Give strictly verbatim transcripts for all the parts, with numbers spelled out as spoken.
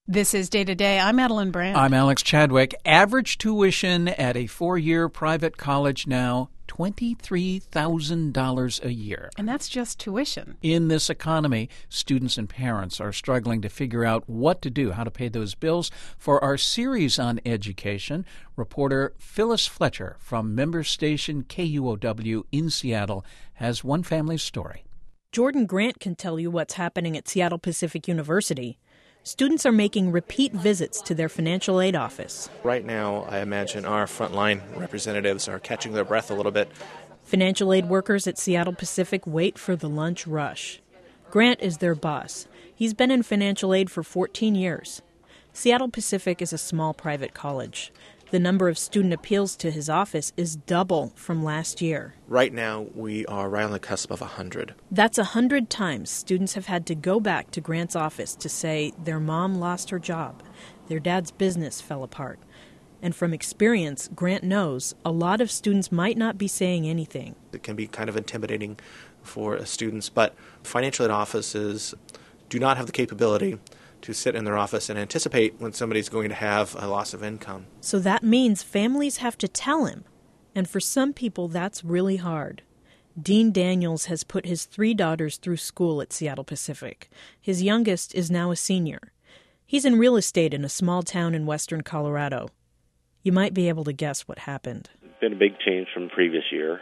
This is Day to Day. I'm Madeline Brand. I'm Alex Chadwick. Average tuition at a four-year private college now, twenty-three thousand dollars a year. And that's just tuition. In this economy, students and parents are struggling to figure out what to do, how to pay those bills. For our series on education, reporter Phyllis Fletcher from member station K U O W in Seattle has one family's story. Jordan Grant can tell you what's happening at Seattle Pacific University. Students are making repeat visits to their financial aid office. Right now, I imagine our frontline representatives are catching their breath a little bit. Financial aid workers at Seattle Pacific wait for the lunch rush. Grant is their boss. He's been in financial aid for fourteen years. Seattle Pacific is a small private college. The number of student appeals to his office is double from last year. Right now, we are right on the cusp of one hundred. That's one hundred times students have had to go back to Grant's office to say their mom lost her job, their dad's business fell apart. And from experience, Grant knows a lot of students might not be saying anything. It can be kind of intimidating for students, but financial aid offices do not have the capability to sit in their office and anticipate when somebody's going to have a loss of income. So that means families have to tell him. And for some people, that's really hard. Dean Daniels has put his three daughters through school at Seattle Pacific. His youngest is now a senior. He's in real estate in a small town in western Colorado. You might be able to guess what happened. It's been a big change from the previous year.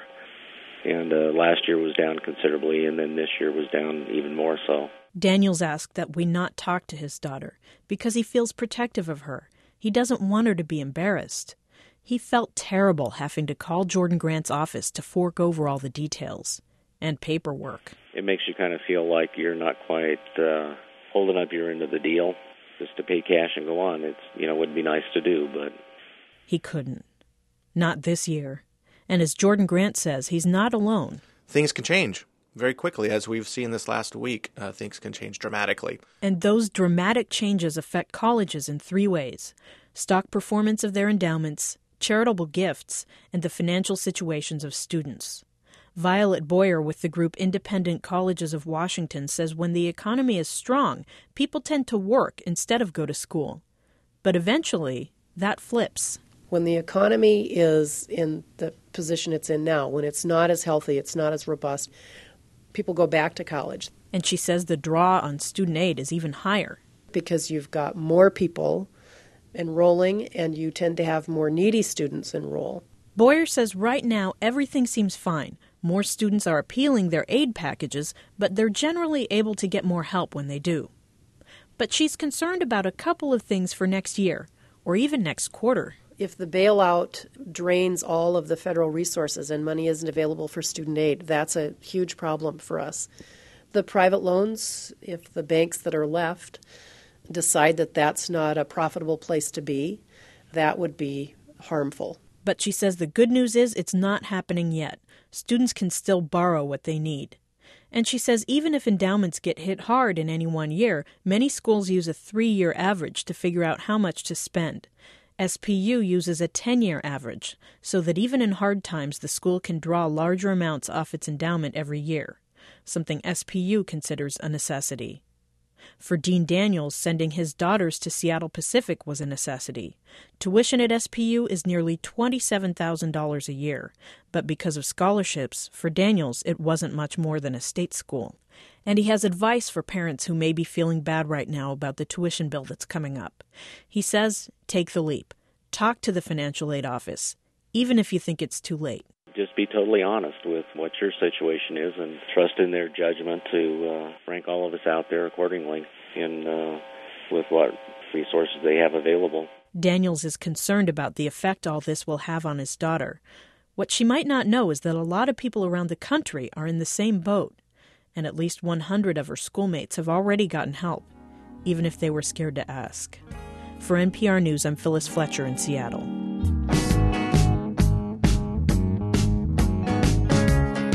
And uh, last year was down considerably, and then this year was down even more so. Daniels asked that we not talk to his daughter because he feels protective of her. He doesn't want her to be embarrassed. He felt terrible having to call Jordan Grant's office to fork over all the details and paperwork. It makes you kind of feel like you're not quite uh, holding up your end of the deal just to pay cash and go on. It's, you know, would be nice to do, but he couldn't. Not this year. And as Jordan Grant says, he's not alone. Things can change very quickly. As we've seen this last week, uh, things can change dramatically. And those dramatic changes affect colleges in three ways: stock performance of their endowments, charitable gifts, and the financial situations of students. Violet Boyer with the group Independent Colleges of Washington says when the economy is strong, people tend to work instead of go to school. But eventually, that flips. When the economy is in the position it's in now, when it's not as healthy, it's not as robust, people go back to college. And she says the draw on student aid is even higher. Because you've got more people enrolling and you tend to have more needy students enroll. Boyer says right now everything seems fine. More students are appealing their aid packages, but they're generally able to get more help when they do. But she's concerned about a couple of things for next year, or even next quarter. If the bailout drains all of the federal resources and money isn't available for student aid, that's a huge problem for us. The private loans, if the banks that are left decide that that's not a profitable place to be, that would be harmful. But she says the good news is it's not happening yet. Students can still borrow what they need. And she says even if endowments get hit hard in any one year, many schools use a three-year average to figure out how much to spend. S P U uses a ten-year average, so that even in hard times the school can draw larger amounts off its endowment every year, something S P U considers a necessity. For Dean Daniels, sending his daughters to Seattle Pacific was a necessity. Tuition at S P U is nearly twenty-seven thousand dollars a year, but because of scholarships, for Daniels it wasn't much more than a state school. And he has advice for parents who may be feeling bad right now about the tuition bill that's coming up. He says, take the leap. Talk to the financial aid office, even if you think it's too late. Just be totally honest with what your situation is and trust in their judgment to uh, rank all of us out there accordingly and uh, with what resources they have available. Daniels is concerned about the effect all this will have on his daughter. What she might not know is that a lot of people around the country are in the same boat, and at least one hundred of her schoolmates have already gotten help, even if they were scared to ask. For N P R News, I'm Phyllis Fletcher in Seattle. I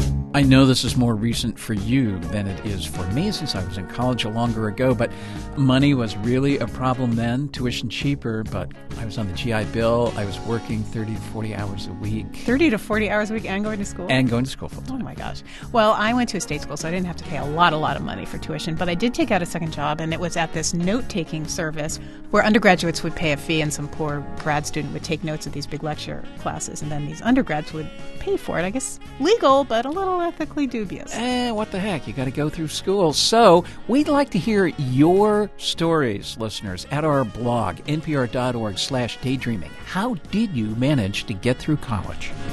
I know this is more recent for you than it is for me since I was in college a longer ago, but money was really a problem then, tuition cheaper, but I was on the G I Bill. I was working thirty to forty hours a week. thirty to forty hours a week and going to school? And going to school full time. Oh, my gosh. Well, I went to a state school, so I didn't have to pay a lot, a lot of money for tuition, but I did take out a second job, and it was at this note-taking service where undergraduates would pay a fee and some poor grad student would take notes at these big lecture classes, and then these undergrads would pay for it. I guess legal, but a little ethically dubious. Eh, what the heck? You got to go through school. So we'd like to hear your stories, listeners, at our blog, npr.org slash daydreaming. How did you manage to get through college?